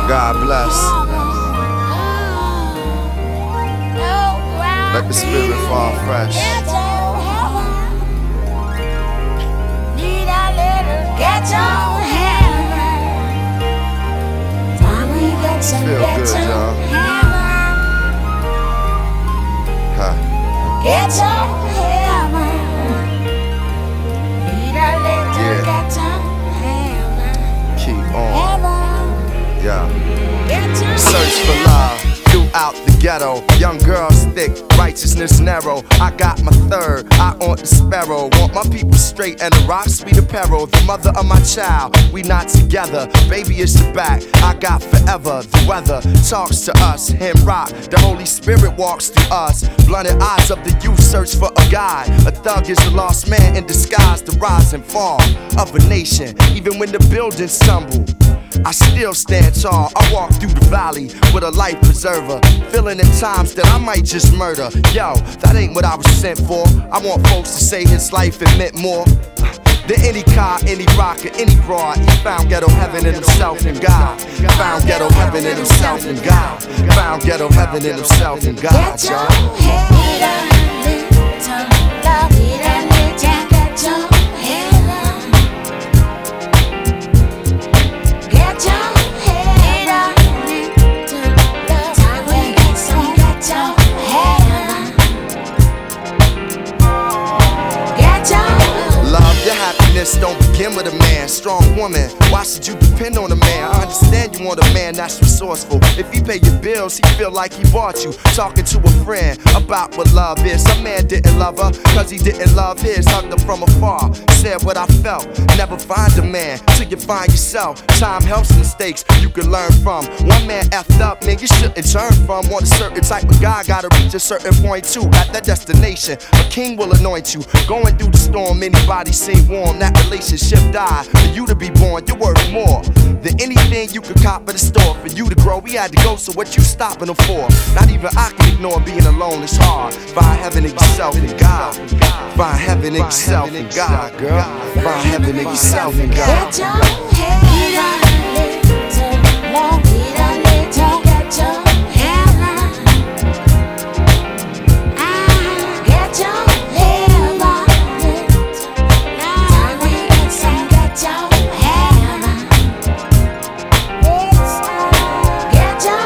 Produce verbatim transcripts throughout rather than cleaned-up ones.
God bless. Let the spirit fall fresh. Feel good, y'all. Huh. Get your hammer. Yeah. Keep on. Yeah. Search for love throughout the ghetto. Young girls thick, righteousness narrow. I got my third, I on the sparrow. Want my people straight and the rocks be the peril. The mother of my child, we not together. Baby, it's your back, I got forever. The weather talks to us, him rock. The Holy Spirit walks through us. Blinded eyes of the youth search for a guide. A thug is a lost man in disguise. The rise and fall of a nation. Even when the buildings tumble, I still stand tall. I walk through the valley with a life preserver, feeling in times that I might just murder. Yo, that ain't what I was sent for. I want folks to say his life it meant more than any car, any rock, or any broad. He found ghetto heaven in himself and God. Found ghetto heaven in himself and God. Found ghetto heaven in himself and God, y'all. Don't begin with a man, strong woman. Why should you depend on a man? I understand you want a man that's resourceful. If he pay your bills, he feel like he bought you. Talking to a friend about what love is. Some man didn't love her, cause he didn't love his. Hugged her from afar, said what I felt. Never find a man till you find yourself. Time helps mistakes you can learn from. One man effed up, man, you shouldn't turn from. Want a certain type of guy, gotta reach a certain point too. At that destination, a king will anoint you. Going through the storm, anybody seem warm. That relationship died. For you to be born, you're worth more than anything you could cop at the store. For you to grow, we had to go, so what you stopping them for? Not even I can ignore being alone, it's hard. Find heaven in yourself and God. Find heaven in yourself and God, girl. Find heaven in yourself and God. Get your head up, little long, little, little, get your head up. Ah, get your head up, little long, get your head up. Get your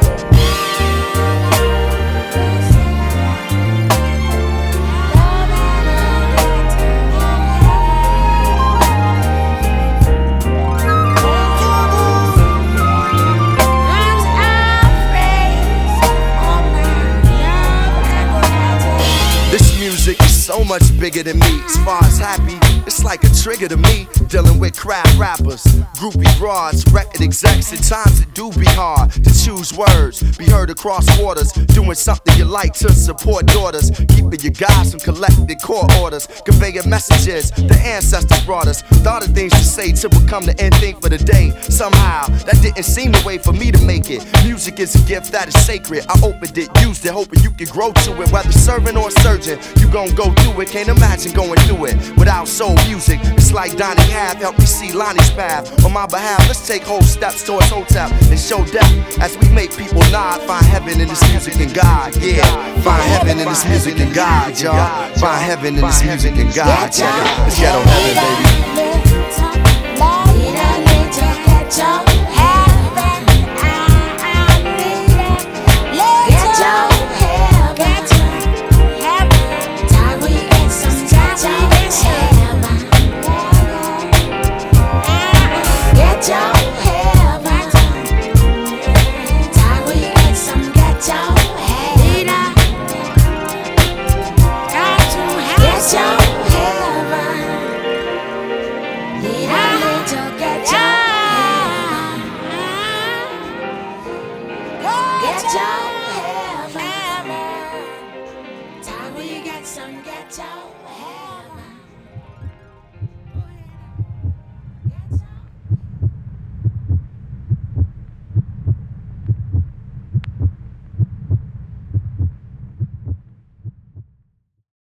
Music is so much bigger than me. As far as happy, it's like a trigger to me. Dealing with crap rappers, groupie broads, record execs. At times it do be hard to choose words, be heard across waters, doing something you like to support daughters, keeping your guys from collected court orders, conveying messages the ancestors brought us. Thought of things to say to become the end thing for the day. Somehow that didn't seem the way for me to make it. Music is a gift that is sacred. I opened it, used it, hoping you can grow to it. Whether serving or surgeon, you gon' go through it. Can't imagine going through it without soul music. It's like Donnie Half helped me see Lonnie's path. On my behalf, let's take whole steps towards Hotep and show death as we make people nod. Find heaven in this music and God, yeah. Find heaven in this music and God, y'all. Find heaven in this music and God, y'all. It's ghetto heaven, baby.